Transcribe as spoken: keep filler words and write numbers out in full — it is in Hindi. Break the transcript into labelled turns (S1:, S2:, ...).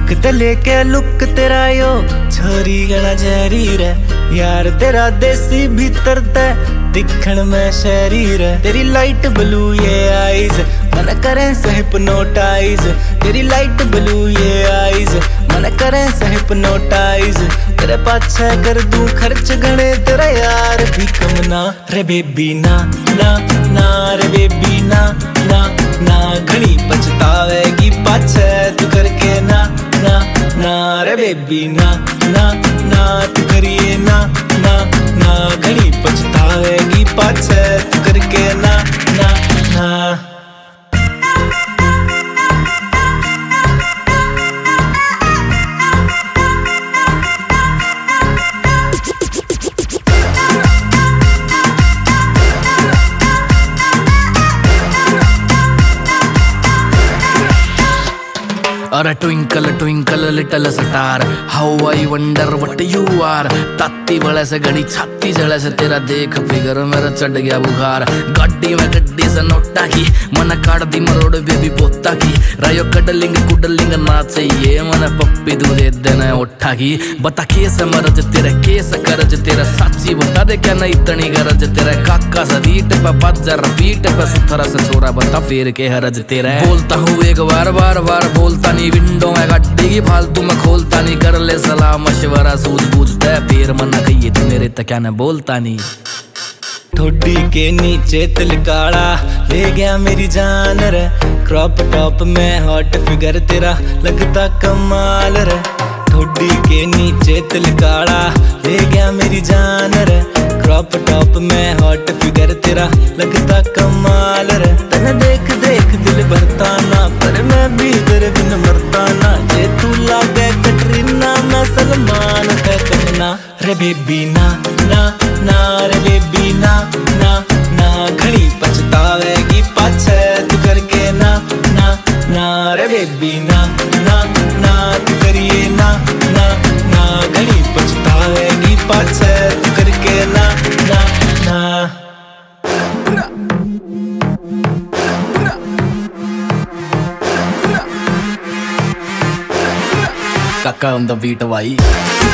S1: लुक ते लेके लुक तेरा यो छोरी गला जहरी रे यार तेरा देसी भीतर ते दिखण में शहरी रे। तेरी लाइट ब्लू ये आईज मन करे से हिप्नोटाइज, तेरी लाइट ब्लू ये आईज मन करे से हिप्नोटाइज। तेरे पाछे कर दूं खर्च गणे तेरा यार भी कम ना रे बेबी ना ना ना रे बेबी ना ना ना घणी पछतावेगी पाछे तू करके ना ना ना रे बेबी ना ना ना तू करिए ना ना ना घणी पछतावेगी पाछे तू करके ना ना ना।
S2: अरे twinkle twinkle little star how I wonder what you are. ताती बड़े से घड़ी छाती जड़े से तेरा देख फिगर मेरा चढ़ गया बुखार। गाड़ी में गड्डी से नोटा की मन काट दी मरोड़ बेबी पोता की। रायो कडलिंग कुडलिंग ना चाहिए मन पप्पी तू दे देना उठा की। बता केस मरज तेरे केस करज तेरा साची बता दे क्या नहीं इतनी गरज तेरा। काका सदीट पे बजर पीट पे सुथरा से छोरा बता फेर के हरज तेरा। बोलता हूँ एक बार बार बार बोलता नहीं विंडो में गाड़ी की फालतू में खोलता नहीं। कर ले सलाह मशवरा सूझबूझ दे फिर मना कहिए तू मेरे तक क्या न बोलता नहीं।
S1: ठोडी के नीचे तिल काला ले गया मेरी जान रे। क्रॉप टॉप में हॉट फिगर तेरा लगता कमाल रे। ठोडी के नीचे तिल काला ले गया मेरी जान रे। क्रॉप टॉप में हॉट फिगर तेरा लगता कमाल रे। तने देख देख दिल भरता ना पर मैं भी तेरे बिन मरता ना। जे तू लागे कटरीना मैं सलमान पे करना रे बेबी ना ना ना रे बेबी ना ना ना घड़ी पछतावेगी पाछे तू करके ना ना ना रे बेबी ना ना ना तू करिए ना ना ना घड़ी पछतावेगी पाछे तू करके ना ना ना।
S2: काका on the beat भाई।